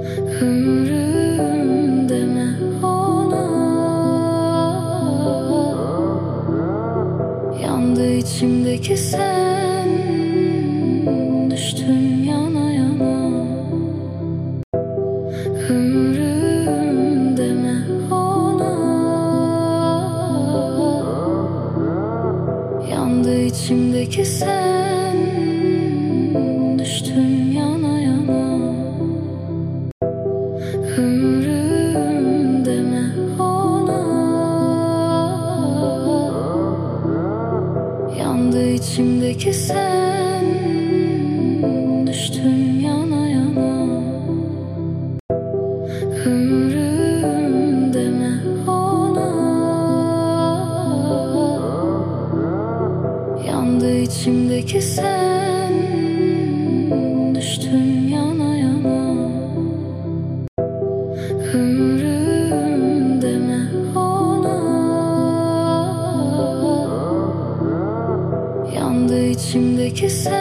Ömrüm deme ona. Yandı içimdeki sen, düştüm yana yana. Ömrüm deme ona. Yandı içimdeki sen, düştüm yana yana. Ömrüm deme ona. Yandı içimdeki sen, düştüm yana yana. Ömrüm deme ona. Yandı içimdeki sen, düştüm yana yana. Ömrüm deme ona. Yandı içimdeki sen.